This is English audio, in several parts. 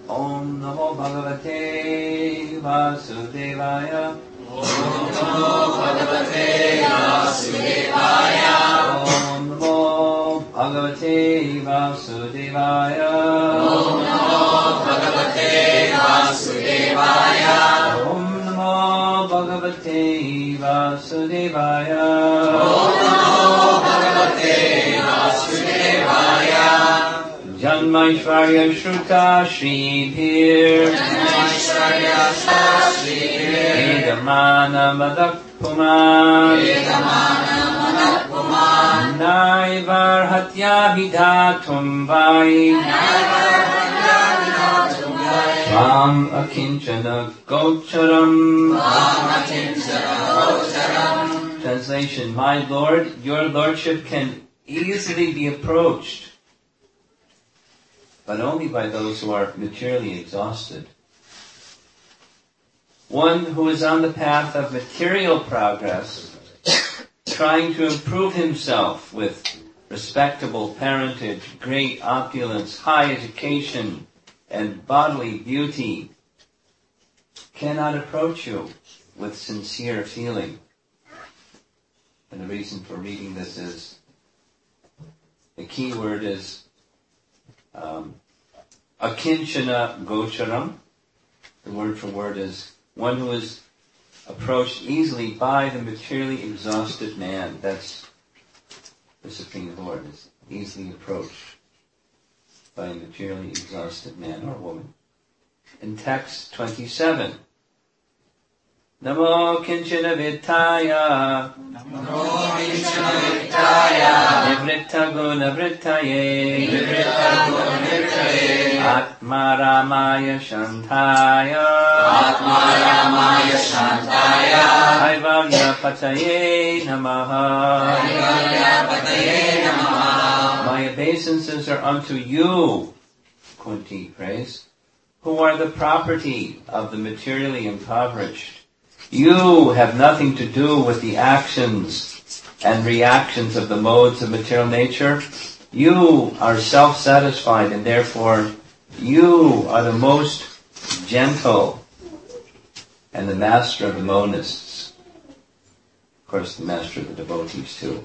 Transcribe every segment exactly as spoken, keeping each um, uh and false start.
Om Namo Bhagavate Vasudevaya. Om Namo Bhagavate Vasudevaya. Om Namo Bhagavate Vasudevaya. Om Namo Bhagavate Vasudevaya. Om Namo Bhagavate Vasudevaya. Om Namo Bhagavate Vasudevaya. Janmaishvarya Shruta Shribhir. Janmaishvarya Shruta Vedamana Madakpuman. Vedamana Madakpuman. Naivar Hatyabhidatum Vai. Naivar Hatyabhidatum Vai. Tvam Akinchana Gocharam. Tvam Akinchana Gocharam. Translation: My Lord, your Lordship can easily be approached, but only by those who are materially exhausted. One who is on the path of material progress, trying to improve himself with respectable parentage, great opulence, high education, and bodily beauty, cannot approach you with sincere feeling. And the reason for reading this is, the key word is um, akinchana gocharam. The word for word is one who is approached easily by the materially exhausted man. That's the Supreme Lord, is easily approached by a materially exhausted man or woman. In text twenty-seven, Namo Kinchana Vittaya. Namo Kinchana Vittaya. Nivritta Guna Vrittaye. Nivritta Guna Vrittaye. Atma Ramaya Shantaya. Atma Ramaya Shantaya. Kaivalya Pataye Namaha. Kaivalya Pataye Namaha. My obeisances are unto you, Kunti prays, who are the property of the materially impoverished. You have nothing to do with the actions and reactions of the modes of material nature. You are self-satisfied, and therefore you are the most gentle and the master of the monists. Of course, the master of the devotees too.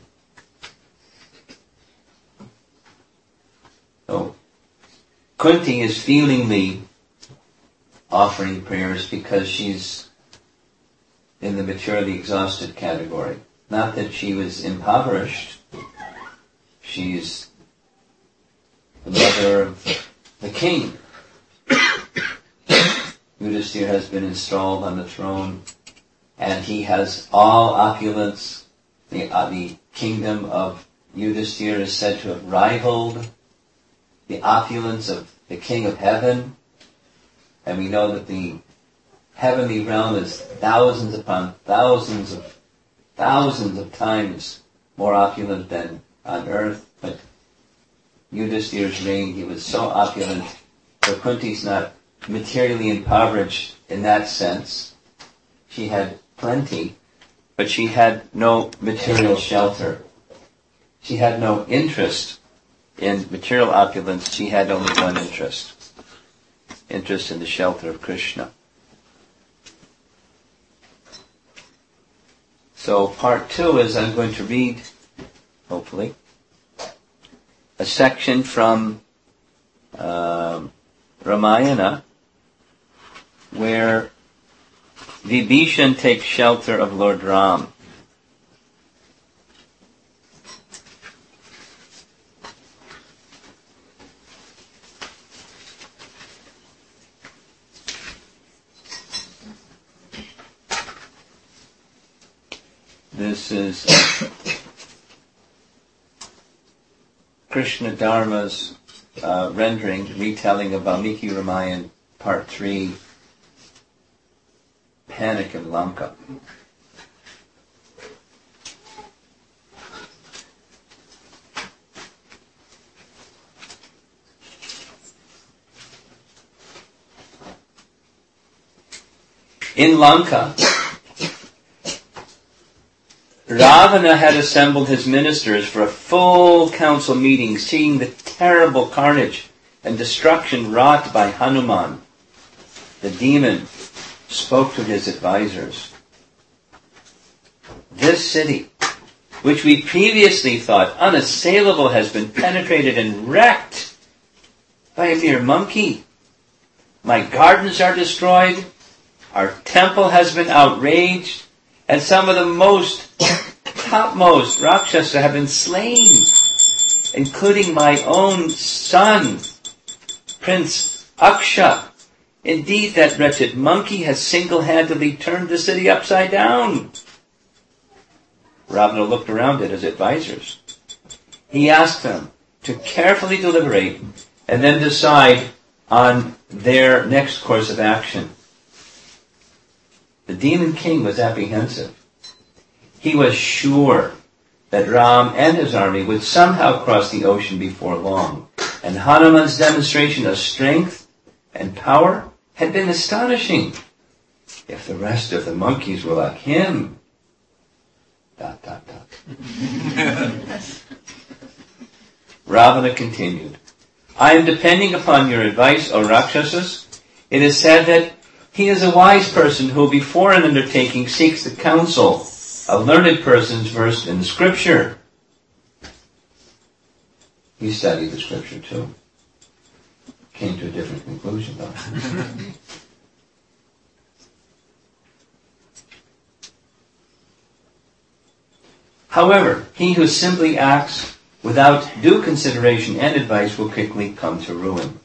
So, Kunti is feelingly offering prayers because she's in the materially exhausted category. Not that she was impoverished. She's the mother of the king. Yudhisthira has been installed on the throne, and he has all opulence. The, uh, the kingdom of Yudhisthira is said to have rivaled the opulence of the king of heaven. And we know that the heavenly realm is thousands upon thousands of thousands of times more opulent than on earth. But Yudhisthira's reign, he was so opulent. So Kunti's not materially impoverished in that sense. She had plenty, but she had no material shelter. She had no interest in material opulence. She had only one interest. Interest in the shelter of Krishna. So part two is I'm going to read, hopefully, a section from uh, Ramayana where Vibhishan takes shelter of Lord Ram. This is Krishna Dharma's uh, rendering, retelling of Valmiki Ramayana, Part three, Panic in Lanka. In Lanka, Ravana had assembled his ministers for a full council meeting, seeing the terrible carnage and destruction wrought by Hanuman, the demon spoke to his advisors. This city, which we previously thought unassailable, has been penetrated and wrecked by a mere monkey. My gardens are destroyed, our temple has been outraged, and some of the most topmost Rakshasa have been slain, including my own son, Prince Aksha. Indeed, that wretched monkey has single-handedly turned the city upside down. Ravana looked around at his advisors. He asked them to carefully deliberate and then decide on their next course of action. The demon king was apprehensive. He was sure that Ram and his army would somehow cross the ocean before long, and Hanuman's demonstration of strength and power had been astonishing. If the rest of the monkeys were like him, dot, dot, dot. Ravana continued, I am depending upon your advice, O Rakshasas. It is said that he is a wise person who, before an undertaking, seeks the counsel of learned persons versed in the scripture. He studied the scripture too. Came to a different conclusion though. However, he who simply acts without due consideration and advice will quickly come to ruin.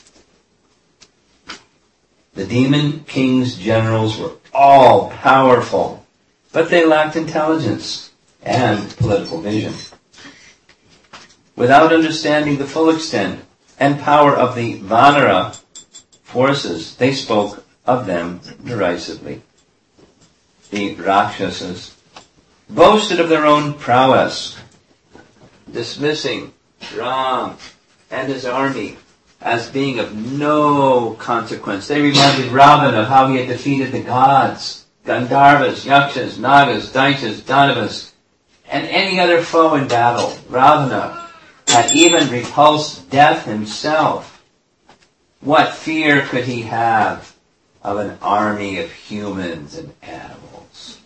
The demon king's generals were all powerful, but they lacked intelligence and political vision. Without understanding the full extent and power of the Vanara forces, they spoke of them derisively. The Rakshasas boasted of their own prowess, dismissing Ram and his army as being of no consequence. They reminded Ravana of how he had defeated the gods, Gandharvas, Yakshas, Nagas, Daitras, Danavas, and any other foe in battle. Ravana had even repulsed death himself. What fear could he have of an army of humans and animals?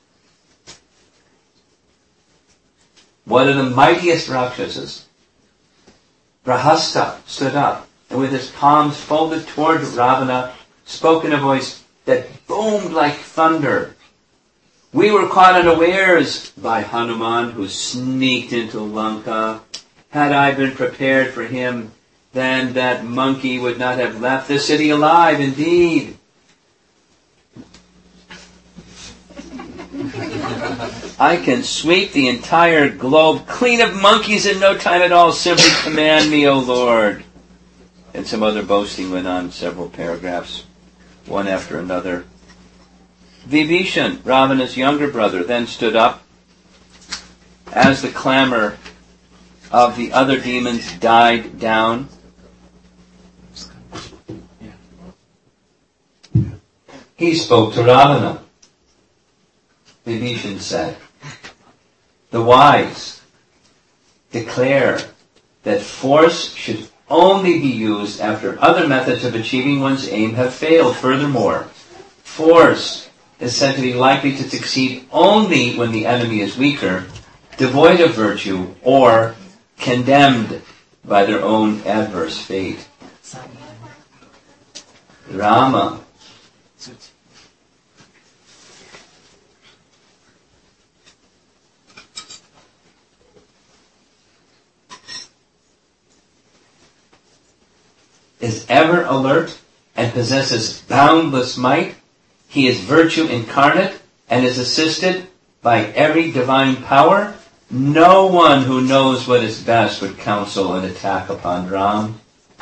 One of the mightiest Rakshasas, Brahasta, stood up and with his palms folded toward Ravana spoke in a voice that boomed like thunder. We were caught unawares by Hanuman, who sneaked into Lanka. Had I been prepared for him, then that monkey would not have left the city alive, indeed. I can sweep the entire globe clean of monkeys in no time at all. Simply command me, O Lord. And some other boasting went on, several paragraphs, one after another. Vibhishan, Ravana's younger brother, then stood up as the clamor of the other demons died down. He spoke to Ravana. Vibhishan said, the wise declare that force should only be used after other methods of achieving one's aim have failed. Furthermore, force is said to be likely to succeed only when the enemy is weaker, devoid of virtue, or condemned by their own adverse fate. Rama is ever alert and possesses boundless might. He is virtue incarnate and is assisted by every divine power. No one who knows what is best would counsel an attack upon Ram.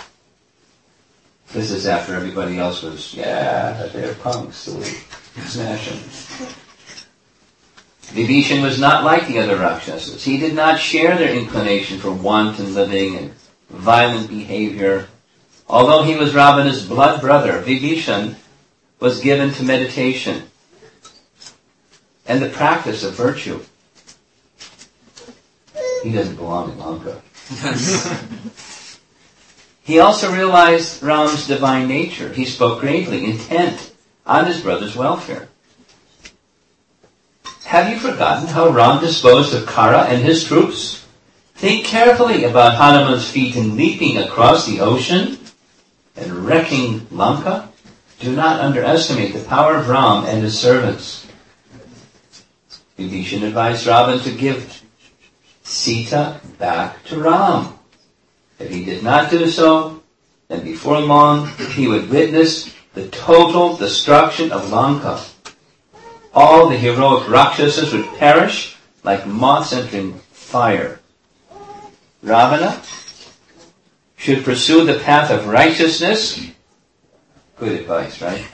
This is after everybody else was, yeah, they're punks, so we smash them. Vibhishan was not like the other Rakshasas. He did not share their inclination for wanton living and violent behavior. Although he was Ravana's blood brother, Vibhishan was given to meditation and the practice of virtue. He doesn't belong in Lanka. He also realized Ram's divine nature. He spoke gravely, intent on his brother's welfare. Have you forgotten how Ram disposed of Kara and his troops? Think carefully about Hanuman's feat in leaping across the ocean and wrecking Lanka. Do not underestimate the power of Ram and his servants. Vibhishan advised Ravan to give Sita back to Ram. If he did not do so, then before long he would witness the total destruction of Lanka. All the heroic Rakshasas would perish like moths entering fire. Ravana should pursue the path of righteousness. Good advice, right?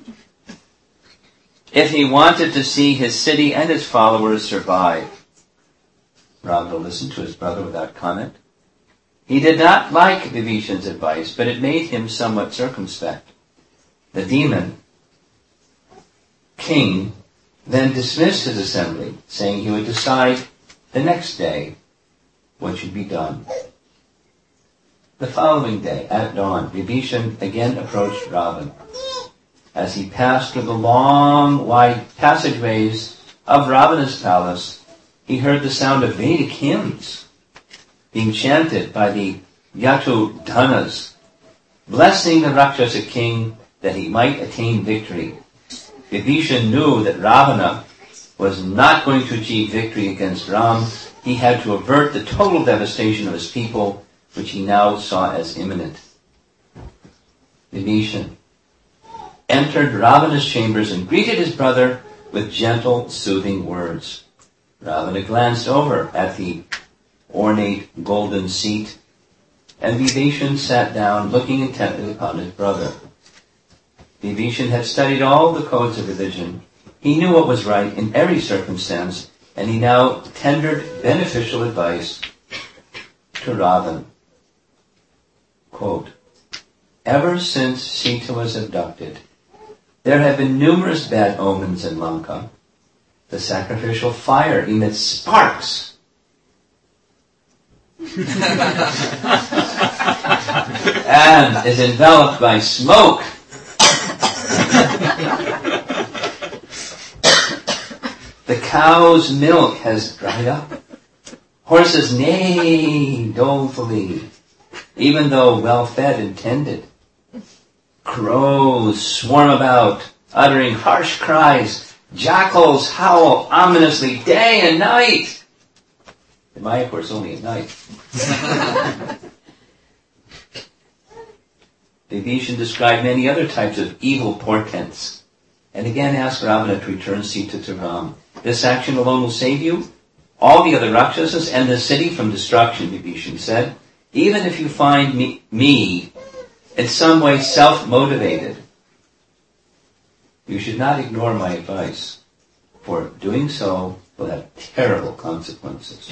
If he wanted to see his city and his followers survive. Ravana listened to his brother without comment. He did not like Vibhishan's advice, but it made him somewhat circumspect. The demon king then dismissed his assembly, saying he would decide the next day what should be done. The following day, at dawn, Vibhishan again approached Ravan. As he passed through the long, wide passageways of Ravana's palace, he heard the sound of Vedic hymns being chanted by the Yatudhanas, blessing the Rakshasa king that he might attain victory. Vibhishan knew that Ravana was not going to achieve victory against Ram. He had to avert the total devastation of his people, which he now saw as imminent. Vibhishan entered Ravana's chambers and greeted his brother with gentle, soothing words. Ravana glanced over at the ornate golden seat, and Vibhishan sat down, looking intently upon his brother. Vibhishan had studied all the codes of religion. He knew what was right in every circumstance, and he now tendered beneficial advice to Ravan. Quote, ever since Sita was abducted, there have been numerous bad omens in Lanka. The sacrificial fire emits sparks and is enveloped by smoke. The cow's milk has dried up. Horses neigh dolefully, even though well fed and tended. Crows swarm about, uttering harsh cries. Jackals howl ominously day and night. In my, of course, only at night. Vibhishan described many other types of evil portents, and again asked Ravana to return Sita to Ram. This action alone will save you, all the other Rakshasas, and the city from destruction, Vibhishan said. Even if you find me, me in some way self-motivated, you should not ignore my advice, for doing so will have terrible consequences.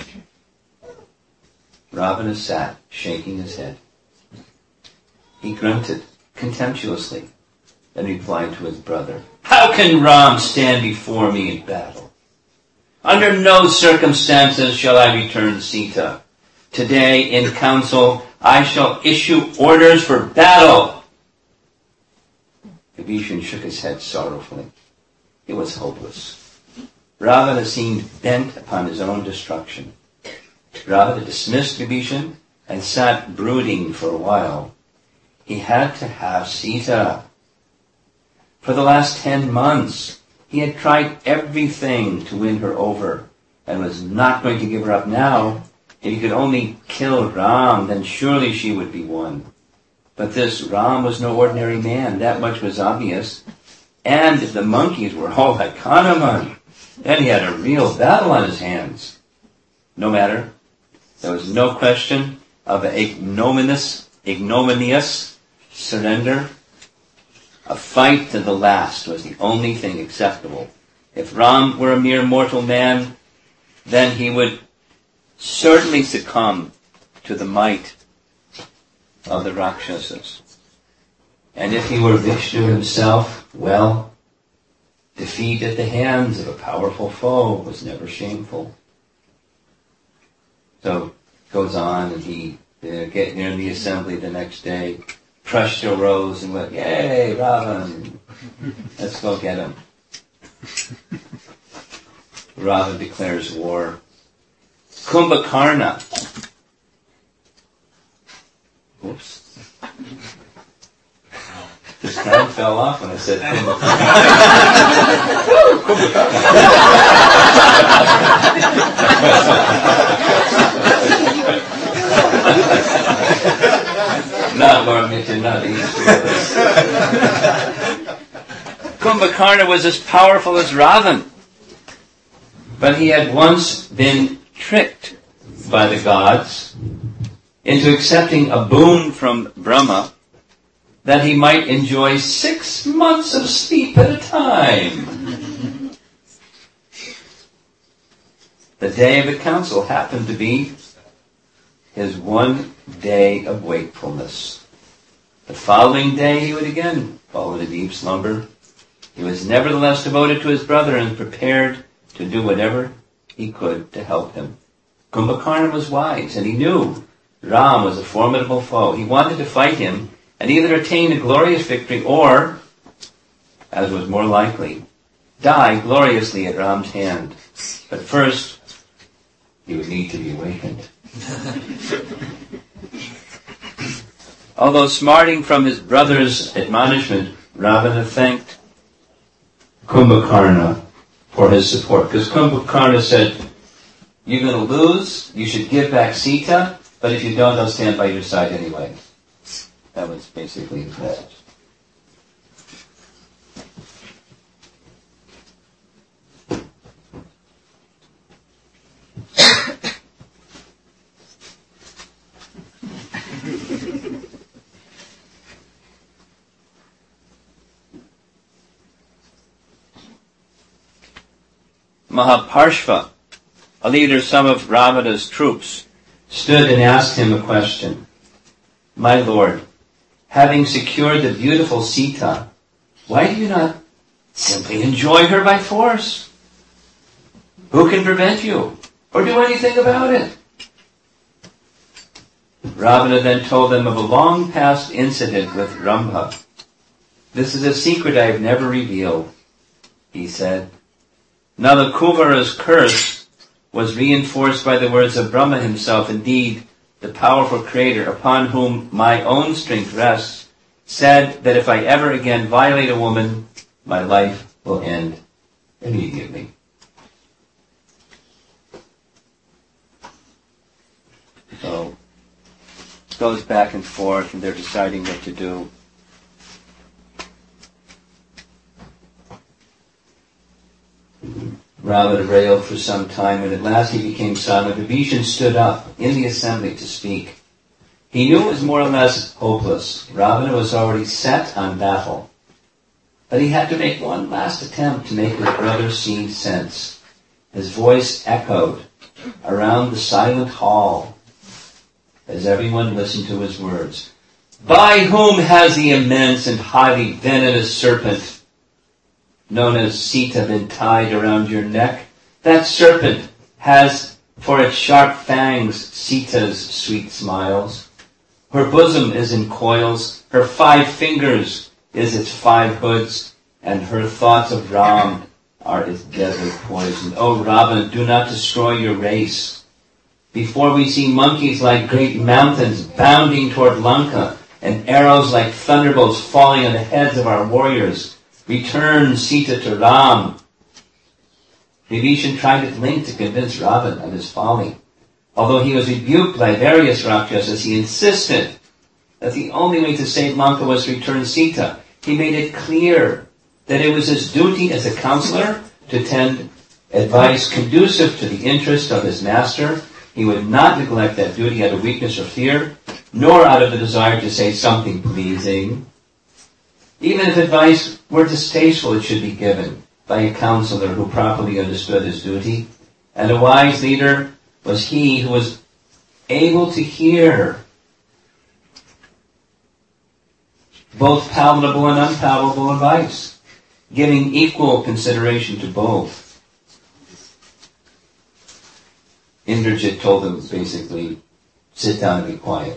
Ravana sat, shaking his head. He grunted contemptuously, and replied to his brother, how can Ram stand before me in battle? Under no circumstances shall I return Sita. Today, in council, I shall issue orders for battle. Vibhishan shook his head sorrowfully. It was hopeless. Ravana seemed bent upon his own destruction. Ravana dismissed Vibhishan and sat brooding for a while. He had to have Sita. For the last ten months, he had tried everything to win her over and was not going to give her up now. If he could only kill Ram, then surely she would be won. But this Ram was no ordinary man, that much was obvious. And if the monkeys were all like Hanuman, then he had a real battle on his hands. No matter. There was no question of an ignominious, ignominious surrender. A fight to the last was the only thing acceptable. If Ram were a mere mortal man, then he would certainly succumb to the might of the Rakshasas. And if he were Vishnu himself, well, defeat at the hands of a powerful foe was never shameful. So it goes on, and he They're getting near the assembly the next day. Prashta rose and went, "Yay, Ravan! Let's go get him." Ravan declares war. Kumbhakarna. Whoops. The crown fell off when I said Kumbhakarna. Not Lord Mitchell, not these Kumbhakarna was as powerful as Ravan. But he had once been tricked by the gods into accepting a boon from Brahma that he might enjoy six months of sleep at a time. The day of the council happened to be his one day of wakefulness. The following day he would again fall into deep slumber. He was nevertheless devoted to his brother and prepared to do whatever he could to help him. Kumbhakarna was wise, and he knew Ram was a formidable foe. He wanted to fight him and either attain a glorious victory or, as was more likely, die gloriously at Ram's hand. But first, he would need to be awakened. Although smarting from his brother's admonishment, Ravana thanked Kumbhakarna for his support. Because Kumbhakarna said, "You're going to lose, you should give back Sita, but if you don't, I'll stand by your side anyway." That was basically his message. Mahaparshva, a leader of some of Ravana's troops, stood and asked him a question. "My lord, having secured the beautiful Sita, why do you not simply enjoy her by force? Who can prevent you or do anything about it?" Ravana then told them of a long past incident with Rambha. "This is a secret I have never revealed," he said. Now the Kuvara's curse was reinforced by the words of Brahma himself. Indeed, the powerful creator, upon whom my own strength rests, said that if I ever again violate a woman, my life will end immediately. So it goes back and forth, and they're deciding what to do. Ravana railed for some time, and at last he became silent. Vibhishan stood up in the assembly to speak. He knew it was more or less hopeless. Ravana was already set on battle. But he had to make one last attempt to make his brother see sense. His voice echoed around the silent hall as everyone listened to his words. "By whom has the immense and highly venomous serpent known as Sita been tied around your neck? That serpent has for its sharp fangs Sita's sweet smiles. Her bosom is in coils, her five fingers is its five hoods, and her thoughts of Ram are its deadly poison. O Ravana, do not destroy your race. Before we see monkeys like great mountains bounding toward Lanka, and arrows like thunderbolts falling on the heads of our warriors, return Sita to Ram." Vibhishan tried at length to convince Ravana of his folly. Although he was rebuked by various Rakshasas, he insisted that the only way to save Lanka was to return Sita. He made it clear that it was his duty as a counselor to tend advice conducive to the interest of his master. He would not neglect that duty out of weakness or fear, nor out of the desire to say something pleasing. Even if advice were distasteful, it should be given by a counselor who properly understood his duty. And a wise leader was he who was able to hear both palatable and unpalatable advice, giving equal consideration to both. Indrajit told him basically, Sit down and be quiet.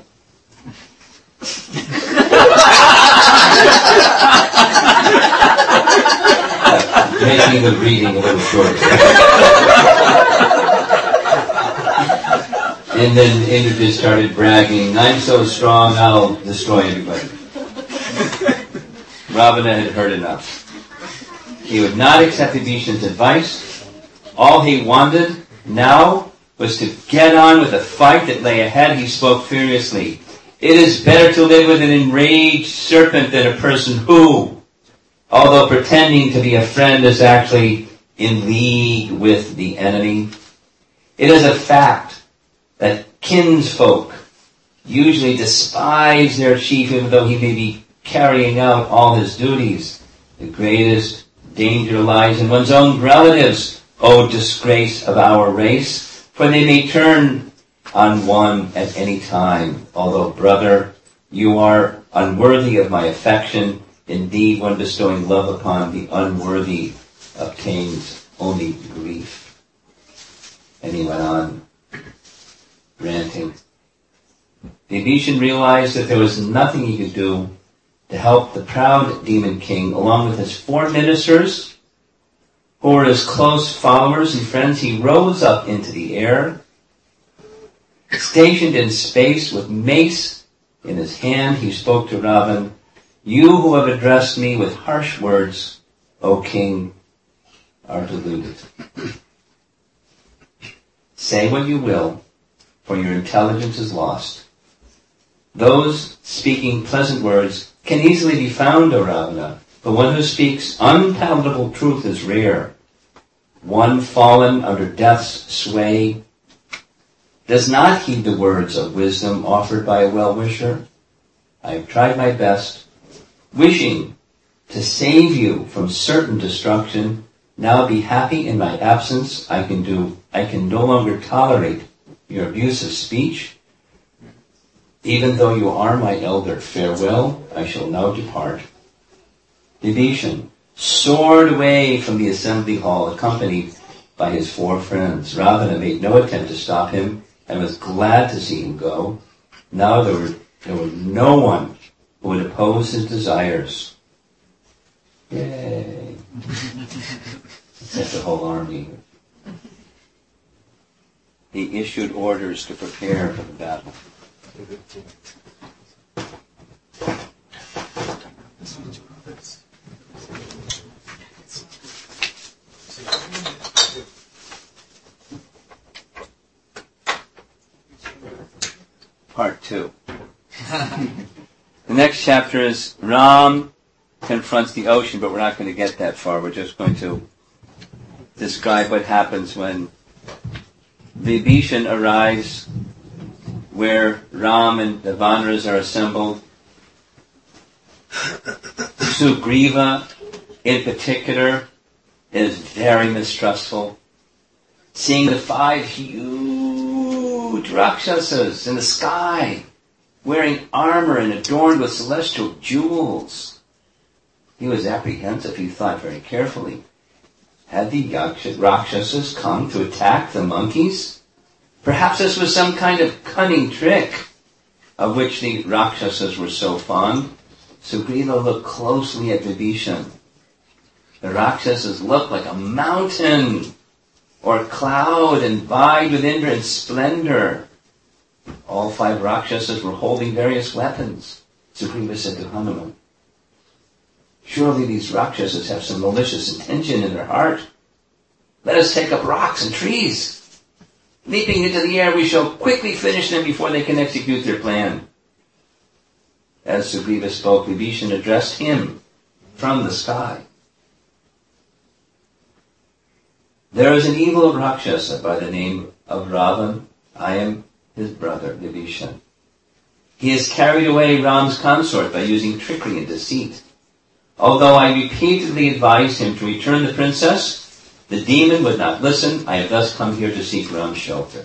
Making the reading a little shorter. And then Indra started bragging, I'm so strong, I'll destroy everybody. Ravana had heard enough. He would not accept Vibhishan's advice. All he wanted now was to get on with the fight that lay ahead. He spoke furiously. It is better to live with an enraged serpent than a person who, although pretending to be a friend, is actually in league with the enemy. It is a fact that kinsfolk usually despise their chief even though he may be carrying out all his duties. The greatest danger lies in one's own relatives, O disgrace of our race, for they may turn on one at any time. Although, brother, you are unworthy of my affection, indeed one bestowing love upon the unworthy obtains only grief. And he went on ranting. Vibhishan realized that there was nothing he could do to help the proud demon king. Along with his four ministers, who were his close followers and friends, he rose up into the air, stationed in space with mace in his hand. He spoke to Ravan, you who have addressed me with harsh words, O king, are deluded. Say what you will, for your intelligence is lost. Those speaking pleasant words can easily be found, O Ravana, but one who speaks unpalatable truth is rare. One fallen under death's sway does not heed the words of wisdom offered by a well-wisher. I have tried my best, wishing to save you from certain destruction. Now be happy in my absence. I can do, I can no longer tolerate your abusive speech. Even though you are my elder, farewell, I shall now depart. Vibhishan soared away from the assembly hall, accompanied by his four friends. Ravana made no attempt to stop him and was glad to see him go. Now there were, there was no one who would oppose his desires. Yay. Except the whole army. He issued orders to prepare for the battle. Part two. The next chapter is Ram confronts the ocean, but we're not going to get that far. We're just going to describe what happens when Vibhishan arrives where Ram and the Vanaras are assembled. Sugriva, in particular, is very mistrustful. Seeing the five huge Rakshasas in the sky, wearing armor and adorned with celestial jewels, he was apprehensive. He thought very carefully. Had the Rakshasas come to attack the monkeys? Perhaps this was some kind of cunning trick of which the Rakshasas were so fond. Sugriva looked closely at Vibhishan. The Rakshasas looked like a mountain or a cloud and vied with Indra in splendor. All five Rakshasas were holding various weapons. Sugriva said to Hanuman, surely these Rakshasas have some malicious intention in their heart. Let us take up rocks and trees. Leaping into the air, we shall quickly finish them before they can execute their plan. As Sugriva spoke, Vibhishan addressed him from the sky. There is an evil Rakshasa by the name of Ravan. I am his brother, Vibhishan. He has carried away Ram's consort by using trickery and deceit. Although I repeatedly advised him to return the princess, the demon would not listen. I have thus come here to seek Ram's shelter.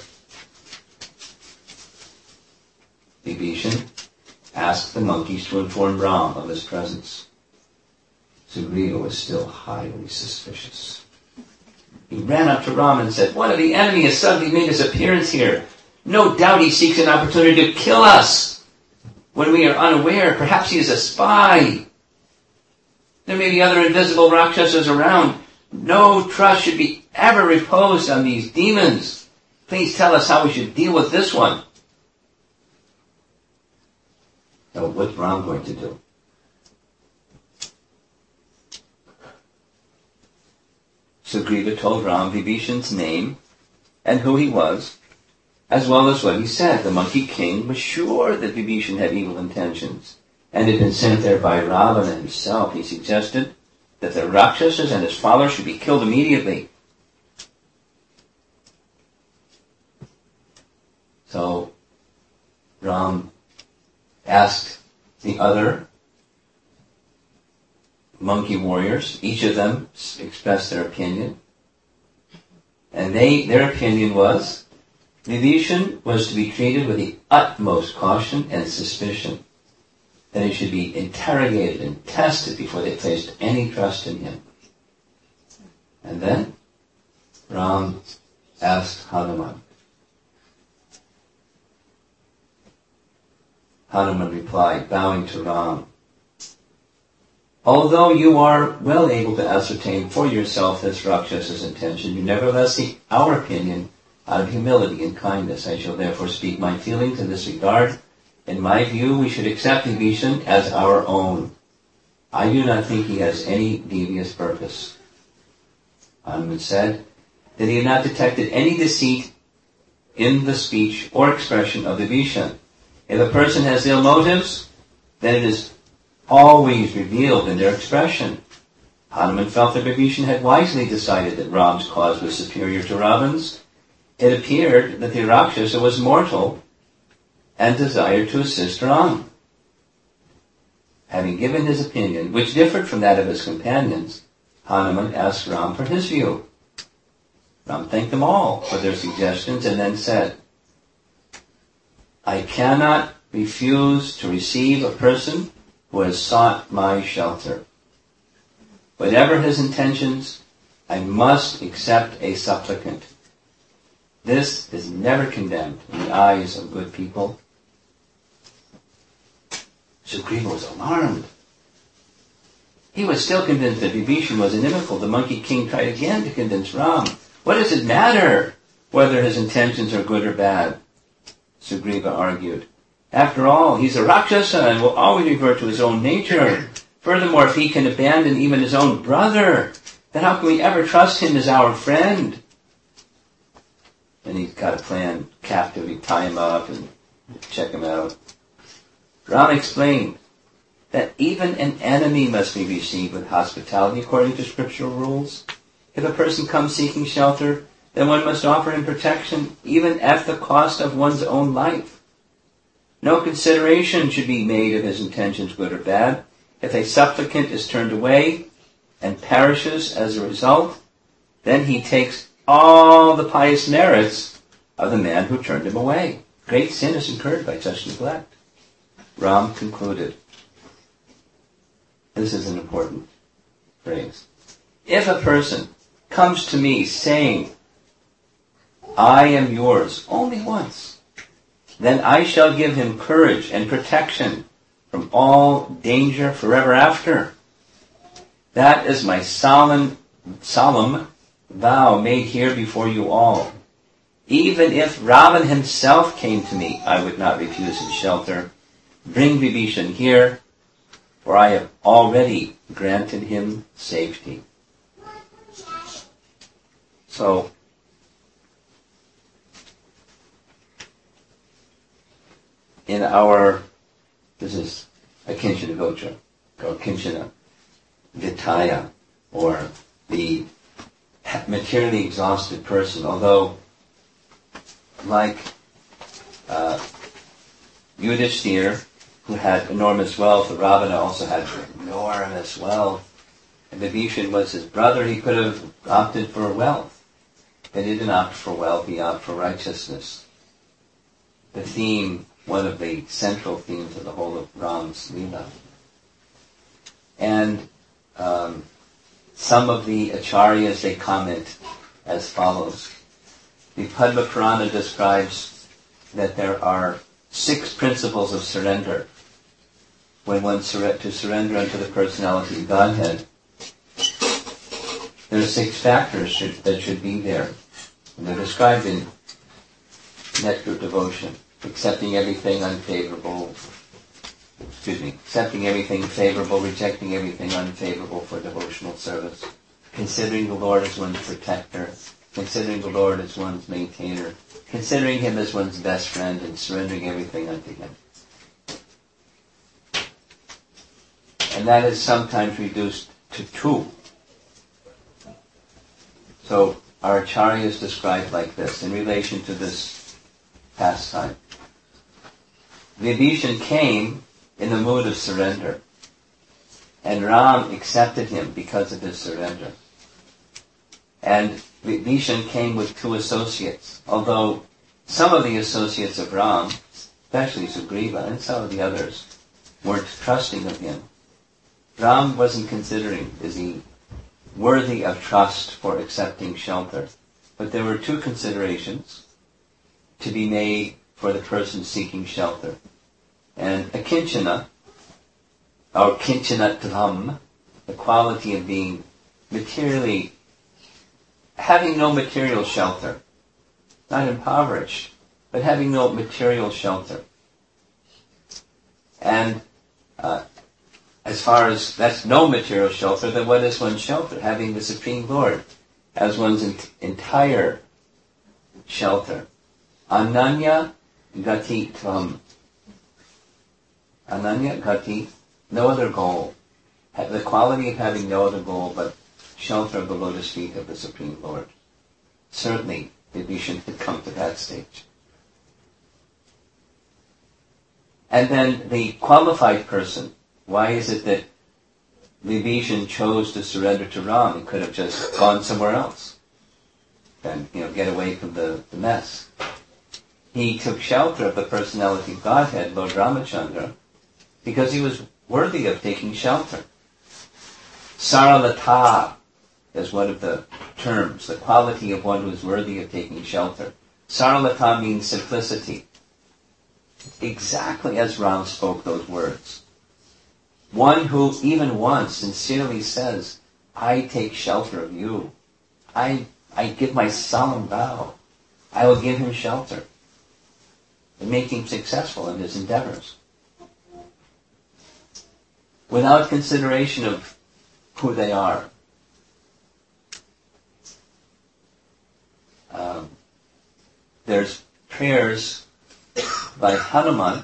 Vibhishan asked the monkeys to inform Ram of his presence. Sugriva was still highly suspicious. He ran up to Ram and said, one of the enemy has suddenly made his appearance here. No doubt he seeks an opportunity to kill us when we are unaware. Perhaps he is a spy. There may be other invisible Rakshasas around. No trust should be ever reposed on these demons. Please tell us how we should deal with this one. Now, what's Ram going to do? Sugriva told Ram Vibhishan's name and who he was, as well as what he said. The Monkey King was sure that Vibhishan had evil intentions and had been sent there by Ravana himself. He suggested that the Rakshasas and his followers should be killed immediately. So Ram asked the other monkey warriors. Each of them expressed their opinion. And they, their opinion was, Vibhishan was to be treated with the utmost caution and suspicion. That he should be interrogated and tested before they placed any trust in him. And then Ram asked Hanuman. Hanuman replied, bowing to Ram, although you are well able to ascertain for yourself this Rakshasa's intention, you nevertheless seek our opinion out of humility and kindness. I shall therefore speak my feelings in this regard. In my view, we should accept Vibhishan as our own. I do not think he has any devious purpose. Hanuman said that he had not detected any deceit in the speech or expression of Vibhishan. If a person has ill motives, then it is always revealed in their expression. Hanuman felt that Vibhishan had wisely decided that Ram's cause was superior to Ravan's. It appeared that the Rakshasa was mortal and desired to assist Ram. Having given his opinion, which differed from that of his companions, Hanuman asked Ram for his view. Ram thanked them all for their suggestions and then said, I cannot refuse to receive a person who has sought my shelter. Whatever his intentions, I must accept a supplicant. This is never condemned in the eyes of good people. Sugriva was alarmed. He was still convinced that Vibhishan was inimical. The Monkey King tried again to convince Ram. What does it matter whether his intentions are good or bad? Sugriva argued. After all, he's a Rakshasa and will always revert to his own nature. Furthermore, if he can abandon even his own brother, then how can we ever trust him as our friend? And he's got a plan, captively tie him up and check him out. Ram explained that even an enemy must be received with hospitality according to scriptural rules. If a person comes seeking shelter, then one must offer him protection even at the cost of one's own life. No consideration should be made of his intentions, good or bad. If a supplicant is turned away and perishes as a result, then he takes all the pious merits of the man who turned him away. Great sin is incurred by such neglect. Ram concluded. This is an important phrase. If a person comes to me saying, I am yours only once, then I shall give him courage and protection from all danger forever after. That is my solemn, solemn vow made here before you all. Even if Ravan himself came to me, I would not refuse his shelter. Bring Vibhishan here, for I have already granted him safety. So, in our, this is a Kinchana Gotra, or Kinchana Vitaya, or the materially exhausted person, although like uh, Yudhishthira, who had enormous wealth, Ravana also had enormous wealth, and Vibhishan was his brother, he could have opted for wealth. But he didn't opt for wealth, he opted for righteousness. The theme, one of the central themes of the whole of Ram's Leela. And um, some of the acharyas, they comment as follows. The Padma Purana describes that there are six principles of surrender. When one sur- to surrender unto the personality of Godhead, there are six factors should, that should be there. And they're described in Nectar of Devotion. Accepting everything unfavorable, excuse me, accepting everything favorable, rejecting everything unfavorable for devotional service. Considering the Lord as one's protector. Considering the Lord as one's maintainer. Considering Him as one's best friend and surrendering everything unto Him. And that is sometimes reduced to two. So our Acharya is described like this in relation to this pastime. Vibhishan came in the mood of surrender, and Ram accepted him because of his surrender. And Vibhishan came with two associates, although some of the associates of Ram, especially Sugriva and some of the others, weren't trusting of him. Ram wasn't considering, is he worthy of trust for accepting shelter? But there were two considerations to be made for the person seeking shelter. And akinchana, or kinchanatvam, the quality of being materially, having no material shelter, not impoverished, but having no material shelter. And uh, as far as that's no material shelter, then what is one's shelter? Having the Supreme Lord as one's ent- entire shelter. Ananya gati tvam. Ananya gati, no other goal. Have the quality of having no other goal but shelter of the lotus feet of the Supreme Lord. Certainly, Vibhishan had come to that stage. And then the qualified person. Why is it that Vibhishan chose to surrender to Ram? He could have just gone somewhere else and, you know, get away from the, the mess. He took shelter of the personality of Godhead, Lord Ramachandra, because he was worthy of taking shelter. Saralata is one of the terms, the quality of one who is worthy of taking shelter. Saralata means simplicity. Exactly as Ram spoke those words. One who even once sincerely says, I take shelter of you. I I give my solemn vow. I will give him shelter and make him successful in his endeavors. Without consideration of who they are. Um, there's prayers by Hanuman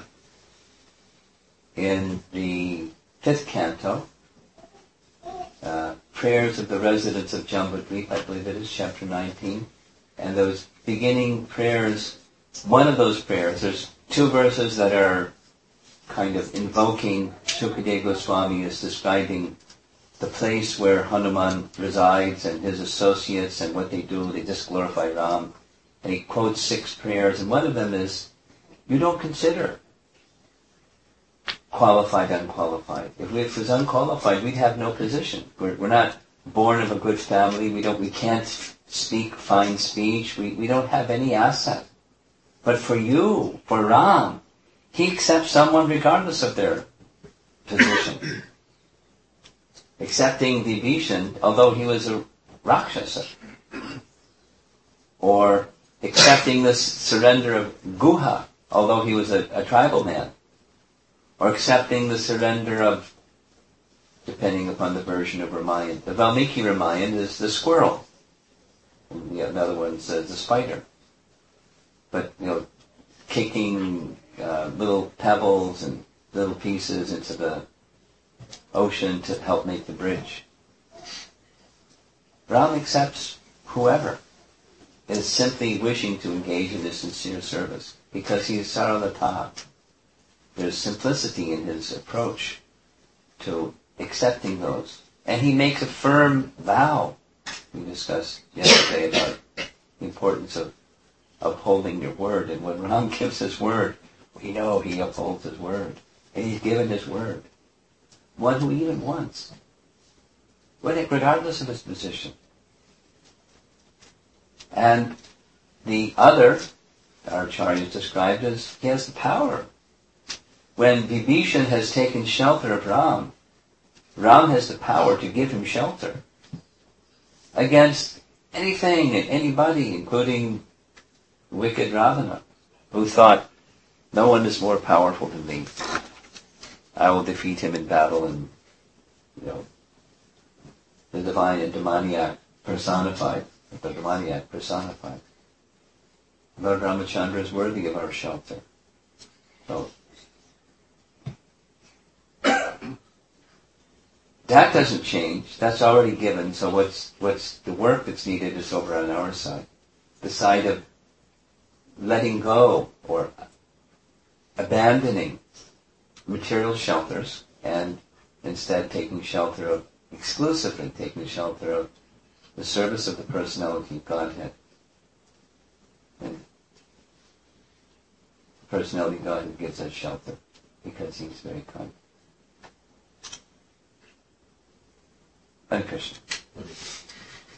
in the fifth canto, uh, prayers of the residents of Jambudvip, I believe it is, chapter nineteen. And those beginning prayers, one of those prayers, there's two verses that are kind of invoking, Sukadeva Goswami is describing the place where Hanuman resides and his associates and what they do. They just glorify Ram. And he quotes six prayers, and one of them is, you don't consider qualified, unqualified. If it was unqualified, we'd have no position. We're, we're not born of a good family. We don't. We can't speak fine speech. We, we don't have any asset. But for you, for Ram, he accepts someone regardless of their position. Accepting Vibhishan, although he was a Rakshasa. Or accepting the surrender of Guha, although he was a, a tribal man. Or accepting the surrender of, depending upon the version of Ramayana. The Valmiki Ramayana is the squirrel. And the other one says the spider. But, you know, kicking uh, little pebbles and little pieces into the ocean to help make the bridge. Ram accepts whoever is simply wishing to engage in this sincere service because he is Saralata. There's simplicity in his approach to accepting those. And he makes a firm vow. We discussed yesterday about the importance of upholding your word. And when Ram gives his word, we know he upholds his word. And he's given his word. One who even once, regardless of his position. And the other our Acharya is described as, he has the power. When Vibhishan has taken shelter of Ram, Ram has the power to give him shelter against anything and anybody, including wicked Ravana, who thought, no one is more powerful than me. I will defeat him in battle, and, you know, the divine and demoniac personified, the demoniac personified. Lord Ramachandra is worthy of our shelter. So, that doesn't change. That's already given. So what's what's the work that's needed is over on our side. The side of letting go or abandoning material shelters and instead taking shelter of, exclusively taking shelter of the service of the personality of Godhead. And the personality of Godhead gives us shelter because he's very kind. Hare Krishna.